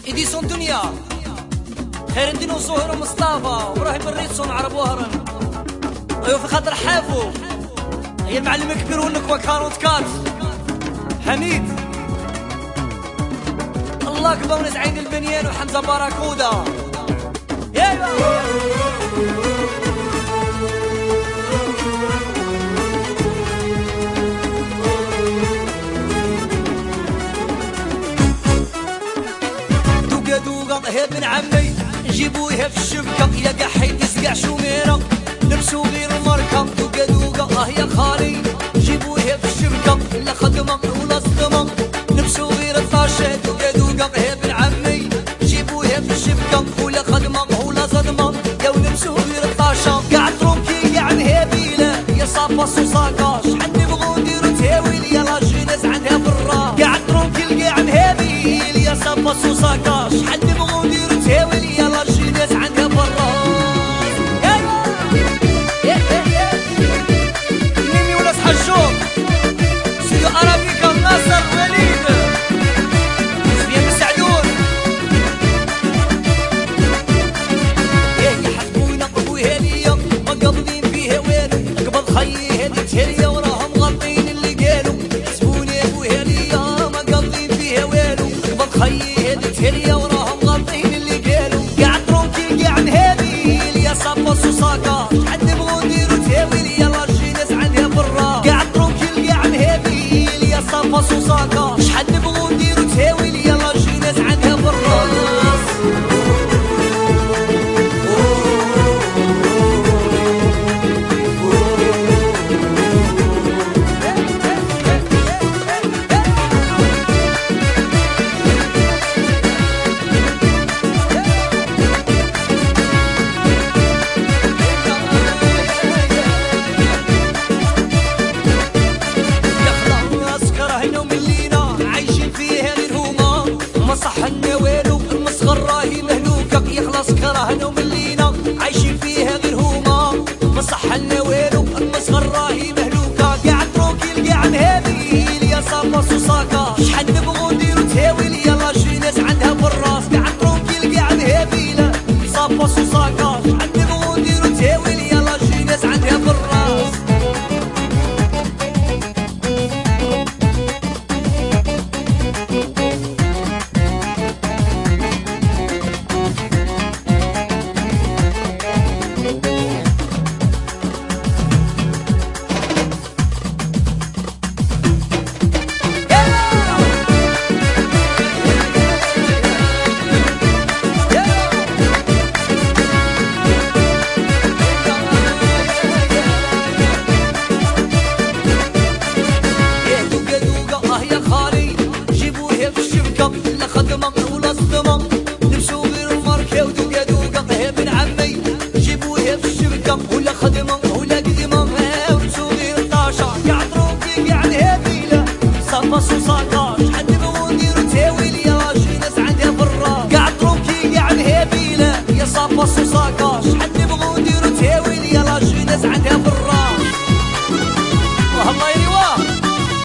إديسون دنيا خير الدين وزهر ومصطفى وابراهيم الريتسون عرب وهرن. ايوا في خاطر حافو هي المعلم الكبير والنكوة كاروت كات حميد الله كبر وناس عين البنيان وحمزة باراكودا. هي ابن عمي نجيبوها في الشبكة يا قحيد يسقع شوميرة نمشو غير المركة. دوقة دوقة يا خالي نجيبوها في الشبكة لا خدمة ولا صدمة نمشو غير الطاشة. دوقة دوقة هي ابن عمي نجيبوها في الشبكة ولا خدمة ولا صدمة يا ونمشو غير الطاشة. قاعد تروكي قاعد هبيلة يا صافص وصاكاش حد نبغو نديرو تهاويل يا لاجي ناس عندها برا. قاعد تروكي قاعد هبيل يا صافص وصاكاش حد نبغو نديرو تهاويل يا لاجي ناس عندها برا. ميمي وناس حجوم سيدو أرابيكا ناصر وليد سفيان مسعدون يحسبونا أبوها ليا ما قابضين فيها والو قبل خيي هادي تهريا وراهم غالطين اللي قالوا. يحسبوني أبوها ليا ما قابضين فيها والو قبل خيي هادي تهريا وراهم غالطين اللي قالوا. قاعد تروكي قاعد هابيل يا صافص وصاكاش حد نبغو نديرو تهاويل يا لاجي ناس عندها برا. قاعد تروكي قاعد هابيل يا صافص وصاكاش حد نبغو نديرو تهاويل يا لاجي ناس عندها برا. صحنا والو المصغر راهي مهلوكة يخلص كرهنا وملينا عايشين فيها غير هما. ما صحنا والو المصغر راهي مهلوكة قاعد تروكي قاعد مهابيل يا صافص وصاكاش حد نبغو نديرو تهاويل يا لاجي ناس عندها بالراس. قاعد تروكي قاعد مهابيل صافص وصاكاش حد نبغو نديرو تهاويل يا لاجي ناس عندها بالراس. لا خدمة ولا صدمة نمشو غير الماركة. ودوقة دوقة هي ابن عمي جيبوها في الشبكة ولا خدمة ولا قدمة ونمشو غير الطاشة. قاعد تروكي قاعد هابيلة صافص وصاكاش حد نبغو نديرو تهاويل يا لاجي ناس عندها برا. قاعد تروكي قاعد هابيلة يا صافص وصاكاش